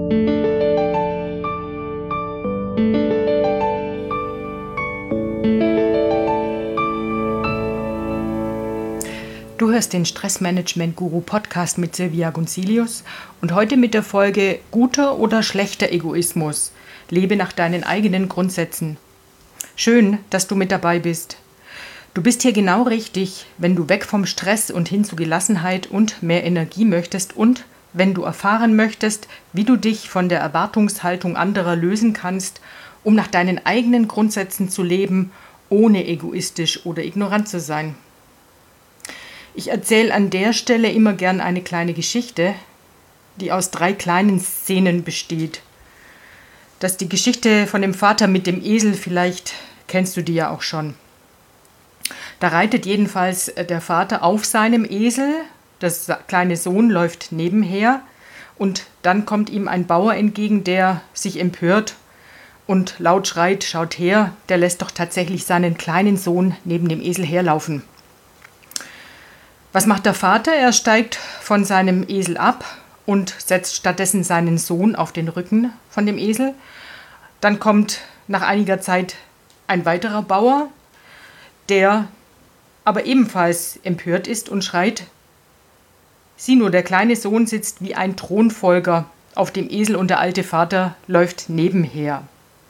Du hörst den Stressmanagement-Guru-Podcast mit Silvia Gunzilius und heute mit der Folge Guter oder schlechter Egoismus? Lebe nach deinen eigenen Grundsätzen. Schön, dass du mit dabei bist. Du bist hier genau richtig, wenn du weg vom Stress und hin zu Gelassenheit und mehr Energie möchtest und wenn du erfahren möchtest, wie du dich von der Erwartungshaltung anderer lösen kannst, um nach deinen eigenen Grundsätzen zu leben, ohne egoistisch oder ignorant zu sein. Ich erzähle an der Stelle immer gern eine kleine Geschichte, die aus 3 kleinen Szenen besteht. Das ist die Geschichte von dem Vater mit dem Esel, vielleicht kennst du die ja auch schon. Da reitet jedenfalls der Vater auf seinem Esel, das kleine Sohn läuft nebenher und dann kommt ihm ein Bauer entgegen, der sich empört und laut schreit, schaut her, der lässt doch tatsächlich seinen kleinen Sohn neben dem Esel herlaufen. Was macht der Vater? Er steigt von seinem Esel ab und setzt stattdessen seinen Sohn auf den Rücken von dem Esel. Dann kommt nach einiger Zeit ein weiterer Bauer, der aber ebenfalls empört ist und schreit, sieh nur, der kleine Sohn sitzt wie ein Thronfolger auf dem Esel und der alte Vater läuft nebenher.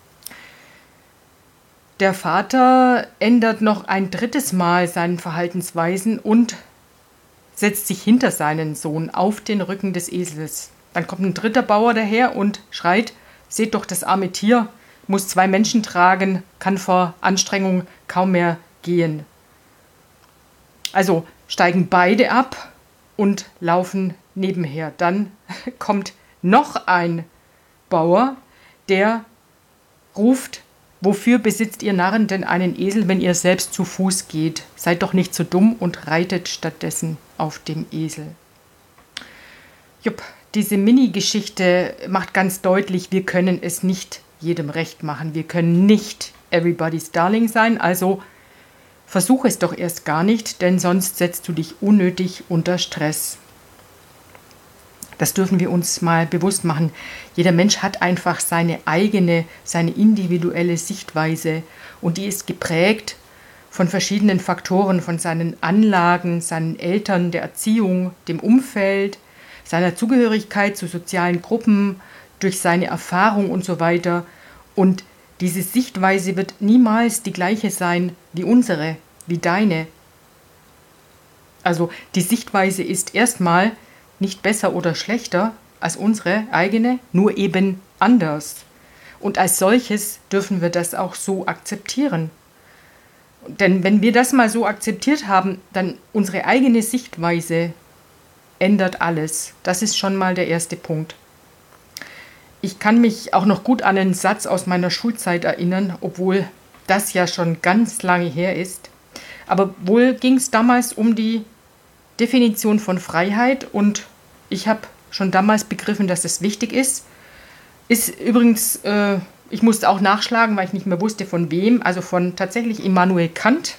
Der Vater ändert noch ein 3. Mal seine Verhaltensweisen und setzt sich hinter seinen Sohn auf den Rücken des Esels. Dann kommt ein 3. Bauer daher und schreit, seht doch, das arme Tier muss 2 Menschen tragen, kann vor Anstrengung kaum mehr gehen. Also steigen beide ab und laufen nebenher. Dann kommt noch ein Bauer, der ruft, wofür besitzt ihr Narren denn einen Esel, wenn ihr selbst zu Fuß geht? Seid doch nicht so dumm und reitet stattdessen auf dem Esel. Jupp, diese Mini-Geschichte macht ganz deutlich, wir können es nicht jedem recht machen. Wir können nicht everybody's darling sein, also versuch es doch erst gar nicht, denn sonst setzt du dich unnötig unter Stress. Das dürfen wir uns mal bewusst machen. Jeder Mensch hat einfach seine eigene, seine individuelle Sichtweise und die ist geprägt von verschiedenen Faktoren, von seinen Anlagen, seinen Eltern, der Erziehung, dem Umfeld, seiner Zugehörigkeit zu sozialen Gruppen, durch seine Erfahrung und so weiter. Und diese Sichtweise wird niemals die gleiche sein wie unsere, wie deine. Also die Sichtweise ist erstmal nicht besser oder schlechter als unsere eigene, nur eben anders. Und als solches dürfen wir das auch so akzeptieren. Denn wenn wir das mal so akzeptiert haben, dann unsere eigene Sichtweise ändert alles. Das ist schon mal der erste Punkt. Ich kann mich auch noch gut an einen Satz aus meiner Schulzeit erinnern, obwohl das ja schon ganz lange her ist. Aber wohl ging es damals um die Definition von Freiheit und ich habe schon damals begriffen, dass es wichtig ist. Ist übrigens, ich musste auch nachschlagen, weil ich nicht mehr wusste von wem, also von tatsächlich Immanuel Kant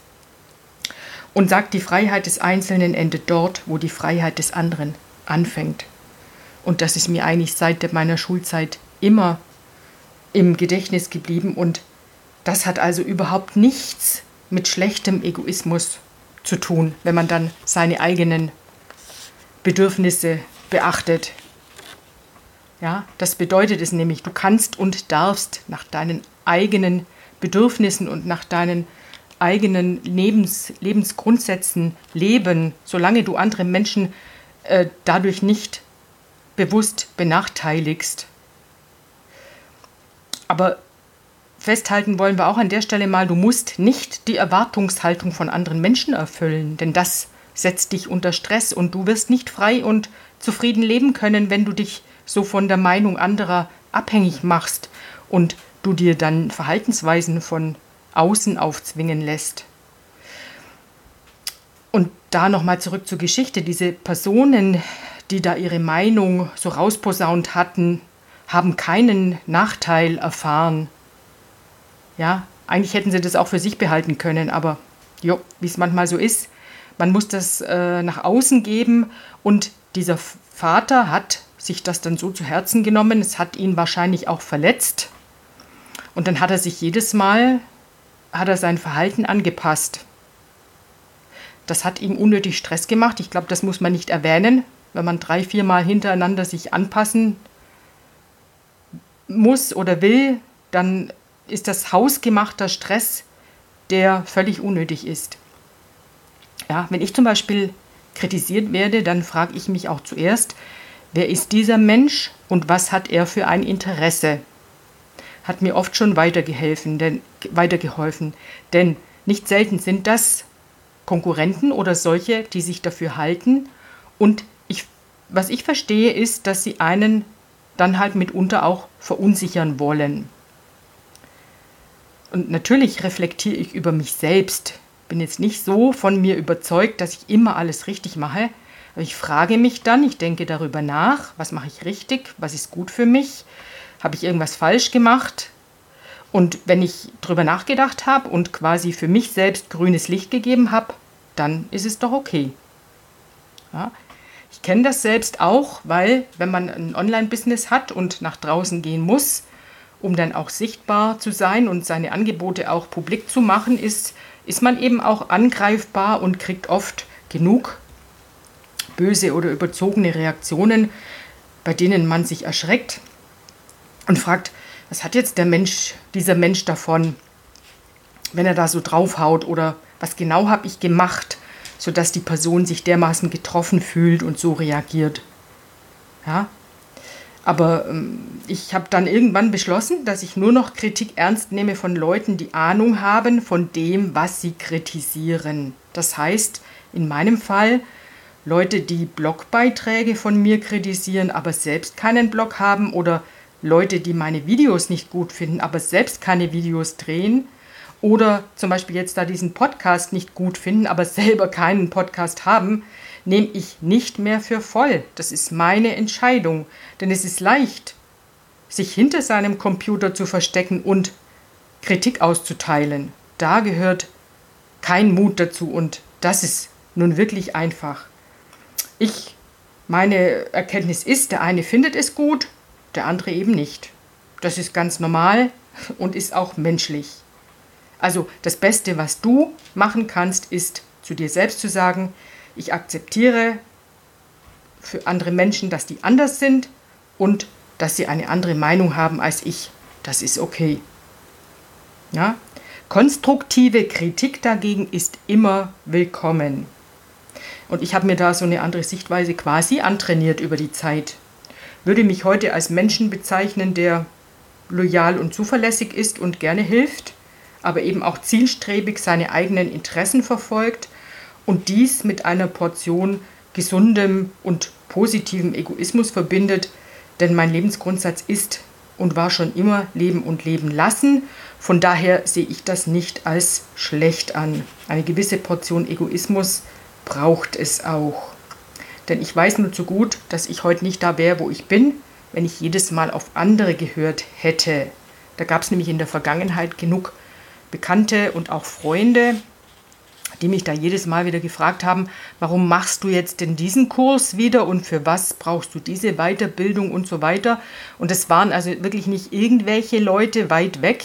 und sagt, die Freiheit des Einzelnen endet dort, wo die Freiheit des anderen anfängt. Und das ist mir eigentlich seit meiner Schulzeit immer im Gedächtnis geblieben und das hat also überhaupt nichts mit schlechtem Egoismus zu tun, wenn man dann seine eigenen Bedürfnisse beachtet. Ja, das bedeutet es nämlich, du kannst und darfst nach deinen eigenen Bedürfnissen und nach deinen eigenen Lebensgrundsätzen leben, solange du andere Menschen dadurch nicht bewusst benachteiligst. Aber festhalten wollen wir auch an der Stelle mal, du musst nicht die Erwartungshaltung von anderen Menschen erfüllen, denn das setzt dich unter Stress und du wirst nicht frei und zufrieden leben können, wenn du dich so von der Meinung anderer abhängig machst und du dir dann Verhaltensweisen von außen aufzwingen lässt. Und da nochmal zurück zur Geschichte. Diese Personen, die da ihre Meinung so rausposaunt hatten, haben keinen Nachteil erfahren. Ja, eigentlich hätten sie das auch für sich behalten können, aber wie es manchmal so ist, man muss das nach außen geben und dieser Vater hat sich das dann so zu Herzen genommen. Es hat ihn wahrscheinlich auch verletzt. Und dann hat er sich jedes Mal, sein Verhalten angepasst. Das hat ihm unnötig Stress gemacht. Ich glaube, das muss man nicht erwähnen. Wenn man 3-4 Mal hintereinander sich anpassen muss oder will, dann ist das hausgemachter Stress, der völlig unnötig ist. Ja, wenn ich zum Beispiel kritisiert werde, dann frage ich mich auch zuerst, wer ist dieser Mensch und was hat er für ein Interesse? Hat mir oft schon weitergeholfen, denn nicht selten sind das Konkurrenten oder solche, die sich dafür halten. Und was ich verstehe, ist, dass sie einen dann halt mitunter auch verunsichern wollen. Und natürlich reflektiere ich über mich selbst. Bin jetzt nicht so von mir überzeugt, dass ich immer alles richtig mache. Aber ich frage mich dann, ich denke darüber nach, was mache ich richtig, was ist gut für mich, habe ich irgendwas falsch gemacht? Und wenn ich drüber nachgedacht habe und quasi für mich selbst grünes Licht gegeben habe, dann ist es doch okay. Ja, ich kenne das selbst auch, weil wenn man ein Online-Business hat und nach draußen gehen muss, um dann auch sichtbar zu sein und seine Angebote auch publik zu machen, ist man eben auch angreifbar und kriegt oft genug böse oder überzogene Reaktionen, bei denen man sich erschreckt und fragt, was hat jetzt dieser Mensch davon, wenn er da so draufhaut, oder was genau habe ich gemacht, sodass die Person sich dermaßen getroffen fühlt und so reagiert. Ja? Aber ich habe dann irgendwann beschlossen, dass ich nur noch Kritik ernst nehme von Leuten, die Ahnung haben von dem, was sie kritisieren. Das heißt, in meinem Fall Leute, die Blogbeiträge von mir kritisieren, aber selbst keinen Blog haben, oder Leute, die meine Videos nicht gut finden, aber selbst keine Videos drehen, oder zum Beispiel jetzt da diesen Podcast nicht gut finden, aber selber keinen Podcast haben, nehme ich nicht mehr für voll. Das ist meine Entscheidung, denn es ist leicht, sich hinter seinem Computer zu verstecken und Kritik auszuteilen. Da gehört kein Mut dazu und das ist nun wirklich einfach. Meine Erkenntnis ist, der eine findet es gut, der andere eben nicht. Das ist ganz normal und ist auch menschlich. Also das Beste, was du machen kannst, ist zu dir selbst zu sagen, ich akzeptiere für andere Menschen, dass die anders sind und dass sie eine andere Meinung haben als ich. Das ist okay. Ja? Konstruktive Kritik dagegen ist immer willkommen. Und ich habe mir da so eine andere Sichtweise quasi antrainiert über die Zeit. Würde mich heute als Menschen bezeichnen, der loyal und zuverlässig ist und gerne hilft, aber eben auch zielstrebig seine eigenen Interessen verfolgt und dies mit einer Portion gesundem und positivem Egoismus verbindet, denn mein Lebensgrundsatz ist und war schon immer Leben und Leben lassen. Von daher sehe ich das nicht als schlecht an. Eine gewisse Portion Egoismus braucht es auch. Denn ich weiß nur zu gut, dass ich heute nicht da wäre, wo ich bin, wenn ich jedes Mal auf andere gehört hätte. Da gab es nämlich in der Vergangenheit genug Bekannte und auch Freunde, die mich da jedes Mal wieder gefragt haben, warum machst du jetzt denn diesen Kurs wieder und für was brauchst du diese Weiterbildung und so weiter. Und es waren also wirklich nicht irgendwelche Leute weit weg,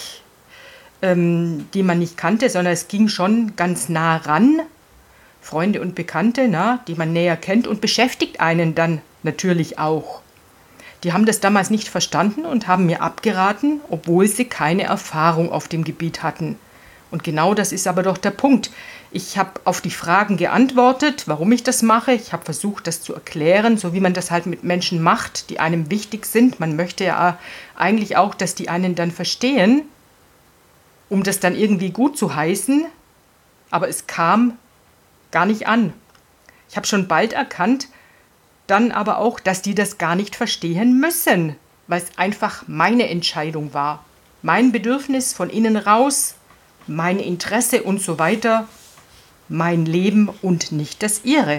die man nicht kannte, sondern es ging schon ganz nah ran. Freunde und Bekannte, die man näher kennt und beschäftigt einen dann natürlich auch. Die haben das damals nicht verstanden und haben mir abgeraten, obwohl sie keine Erfahrung auf dem Gebiet hatten. Und genau das ist aber doch der Punkt. Ich habe auf die Fragen geantwortet, warum ich das mache. Ich habe versucht, das zu erklären, so wie man das halt mit Menschen macht, die einem wichtig sind. Man möchte ja eigentlich auch, dass die einen dann verstehen, um das dann irgendwie gut zu heißen. Aber es kam gar nicht an. Ich habe schon bald erkannt, dann aber auch, dass die das gar nicht verstehen müssen, weil es einfach meine Entscheidung war. Mein Bedürfnis von innen raus, mein Interesse und so weiter, mein Leben und nicht das ihre.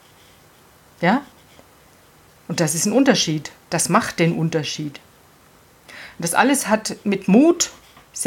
Ja? Und das ist ein Unterschied. Das macht den Unterschied. Und das alles hat mit Mut,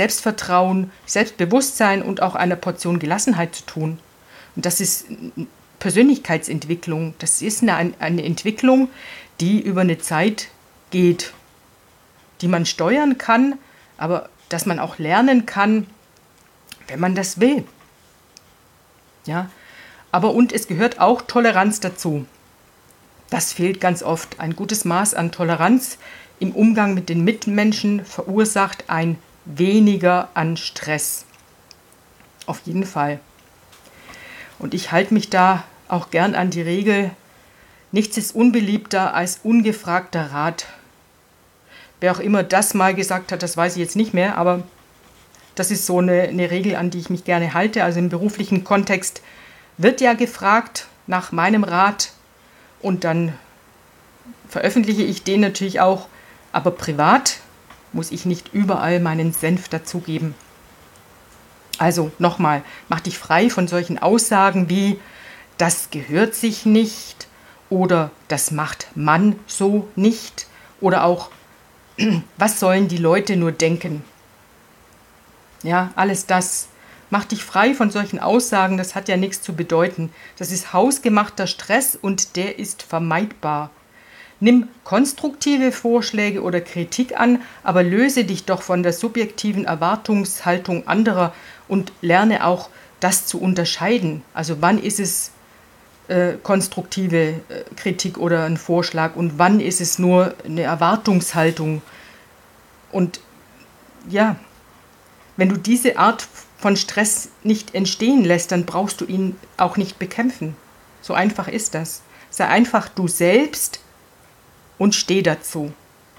Selbstvertrauen, Selbstbewusstsein und auch einer Portion Gelassenheit zu tun. Und das ist Persönlichkeitsentwicklung. Das ist eine Entwicklung, die über eine Zeit geht, die man steuern kann, aber dass man auch lernen kann, wenn man das will. Ja, und es gehört auch Toleranz dazu. Das fehlt ganz oft. Ein gutes Maß an Toleranz im Umgang mit den Mitmenschen verursacht ein weniger an Stress. Auf jeden Fall. Und ich halte mich da auch gern an die Regel, nichts ist unbeliebter als ungefragter Rat. Wer auch immer das mal gesagt hat, das weiß ich jetzt nicht mehr, aber das ist so eine Regel, an die ich mich gerne halte. Also im beruflichen Kontext wird ja gefragt nach meinem Rat und dann veröffentliche ich den natürlich auch, aber privat muss ich nicht überall meinen Senf dazugeben. Also nochmal, mach dich frei von solchen Aussagen wie, das gehört sich nicht oder das macht man so nicht oder auch, was sollen die Leute nur denken? Ja, alles das. Mach dich frei von solchen Aussagen, das hat ja nichts zu bedeuten. Das ist hausgemachter Stress und der ist vermeidbar. Nimm konstruktive Vorschläge oder Kritik an, aber löse dich doch von der subjektiven Erwartungshaltung anderer und lerne auch, das zu unterscheiden. Also wann ist es konstruktive Kritik oder ein Vorschlag und wann ist es nur eine Erwartungshaltung. Und ja, wenn du diese Art von Stress nicht entstehen lässt, dann brauchst du ihn auch nicht bekämpfen. So einfach ist das. Sei einfach du selbst und steh dazu.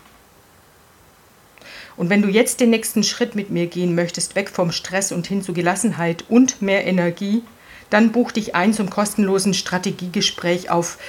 Und wenn du jetzt den nächsten Schritt mit mir gehen möchtest, weg vom Stress und hin zu Gelassenheit und mehr Energie, dann buch dich ein zum kostenlosen Strategiegespräch auf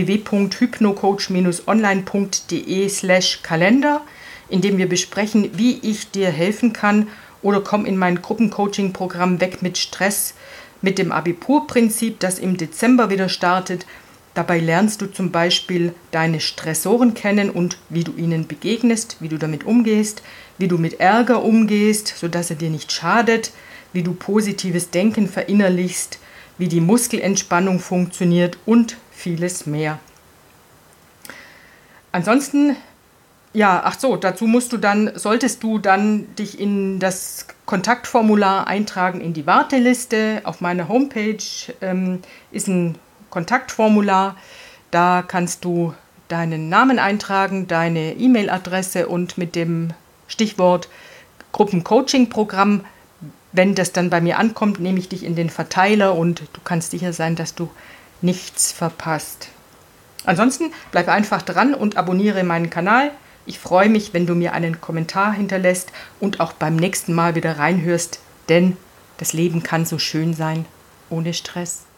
www.hypnocoach-online.de/Kalender, in dem wir besprechen, wie ich dir helfen kann, oder komm in mein Gruppencoaching-Programm Weg mit Stress mit dem Abipur-Prinzip, das im Dezember wieder startet. Dabei lernst du zum Beispiel deine Stressoren kennen und wie du ihnen begegnest, wie du damit umgehst, wie du mit Ärger umgehst, sodass er dir nicht schadet, wie du positives Denken verinnerlichst, wie die Muskelentspannung funktioniert und vieles mehr. Ansonsten, dazu solltest du dann dich in das Kontaktformular eintragen in die Warteliste. Auf meiner Homepage ist ein Kontaktformular. Da kannst du deinen Namen eintragen, deine E-Mail-Adresse und mit dem Stichwort Gruppencoaching-Programm. Wenn das dann bei mir ankommt, nehme ich dich in den Verteiler und du kannst sicher sein, dass du nichts verpasst. Ansonsten bleib einfach dran und abonniere meinen Kanal. Ich freue mich, wenn du mir einen Kommentar hinterlässt und auch beim nächsten Mal wieder reinhörst, denn das Leben kann so schön sein ohne Stress.